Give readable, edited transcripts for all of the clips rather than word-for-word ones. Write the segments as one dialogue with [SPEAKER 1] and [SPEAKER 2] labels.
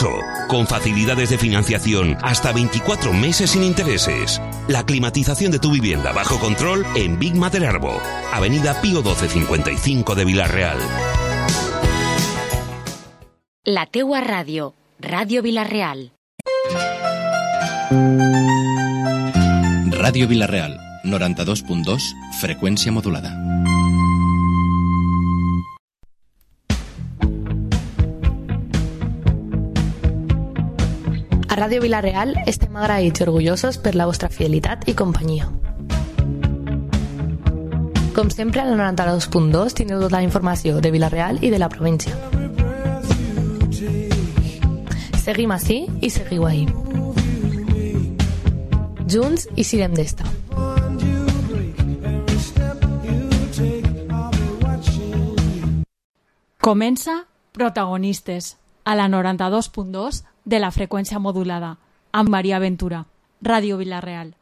[SPEAKER 1] con facilidades de financiación hasta 24 meses sin intereses. La climatización de tu vivienda bajo control en Big Mater Arbo, Avenida Pío 1255 de Vila-real.
[SPEAKER 2] La teua ràdio, Ràdio Vila-real.
[SPEAKER 3] Ràdio Vila-real, 92.2, freqüència modulada.
[SPEAKER 4] A Ràdio Vila-real estem agraïts i orgullosos per la vostra fidelitat i companyia. Com sempre, al 92.2 tindreu tota la informació de Vila-real i de la província. Seguim ací i seguiu ahí. Junts i sirem d'esta.
[SPEAKER 5] Comença Protagonistes, a la 92.2 de la freqüència modulada, amb Maria Ventura, Ràdio Vila-real.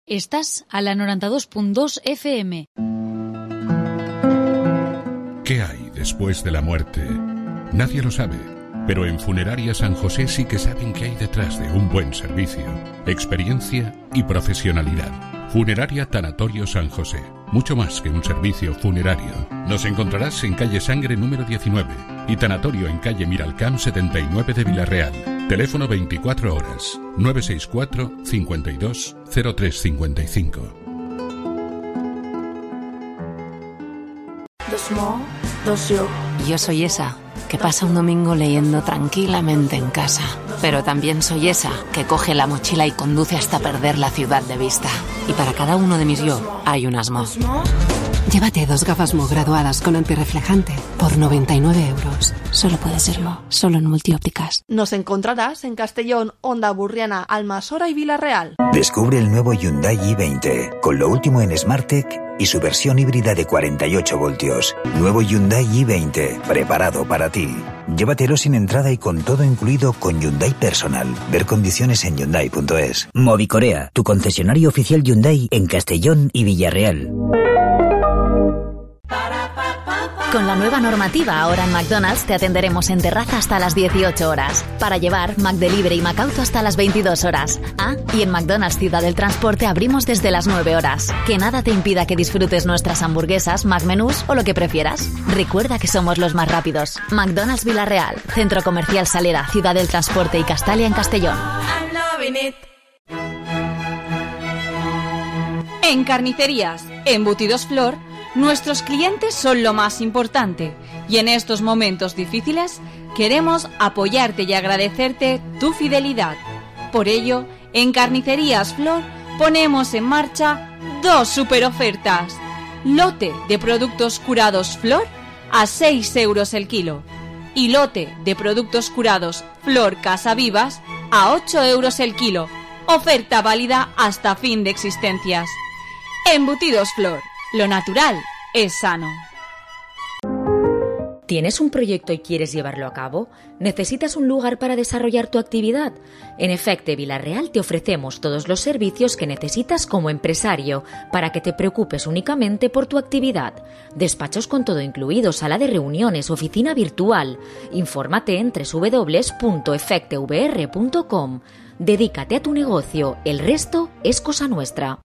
[SPEAKER 2] Estás a la 92.2 FM.
[SPEAKER 6] ¿Qué hay después de la muerte? Nadie lo sabe, pero en Funeraria San José sí que saben qué hay detrás de un buen servicio, experiencia y profesionalidad. Funeraria Tanatorio San José, mucho más que un servicio funerario. Nos encontrarás en calle Sangre número 19 y Tanatorio en calle Miralcamp 79 de Villarreal. Teléfono 24 horas, 964 52 0355.
[SPEAKER 7] Yo soy esa que pasa un domingo leyendo tranquilamente en casa. Pero también soy esa que coge la mochila y conduce hasta perder la ciudad de vista. Y para cada uno de mis yo hay un Asmo.
[SPEAKER 8] Llévate 2 gafas Mo graduadas con antirreflejante por 99 euros. Solo puede ser Mo, solo en Multiópticas.
[SPEAKER 9] Nos encontrarás en Castellón, Onda Burriana, Almasora y Villarreal.
[SPEAKER 10] Descubre el nuevo Hyundai i20, con lo último en SmartTech y su versión híbrida de 48 voltios. Nuevo Hyundai i20, preparado para ti. Llévatelo sin entrada y con todo incluido con Hyundai Personal. Ver condiciones en Hyundai.es.
[SPEAKER 11] Movicorea, tu concesionario oficial Hyundai en Castellón y Villarreal.
[SPEAKER 2] Con la nueva normativa, ahora en McDonald's te atenderemos en terraza hasta las 18 horas. Para llevar, McDelivery y McAuto hasta las 22 horas. Y en McDonald's Ciudad del Transporte abrimos desde las 9 horas. Que nada te impida que disfrutes nuestras hamburguesas, McMenús o lo que prefieras. Recuerda que somos los más rápidos. McDonald's Villarreal, Centro Comercial Salera, Ciudad del Transporte y Castalia en Castellón.
[SPEAKER 12] En Carnicerías Embutidos Flor, nuestros clientes son lo más importante y en estos momentos difíciles queremos apoyarte y agradecerte tu fidelidad. Por ello, en Carnicerías Flor ponemos en marcha 2 superofertas. Lote de productos curados Flor a 6 euros el kilo y lote de productos curados Flor Casa Vivas a 8 euros el kilo. Oferta válida hasta fin de existencias. Embutidos Flor. Lo natural es sano.
[SPEAKER 2] ¿Tienes un proyecto y quieres llevarlo a cabo? ¿Necesitas un lugar para desarrollar tu actividad? En Efecte Villarreal te ofrecemos todos los servicios que necesitas como empresario para que te preocupes únicamente por tu actividad. Despachos con todo incluido, sala de reuniones, oficina virtual. Infórmate en www.efectevr.com. Dedícate a tu negocio, el resto es cosa nuestra.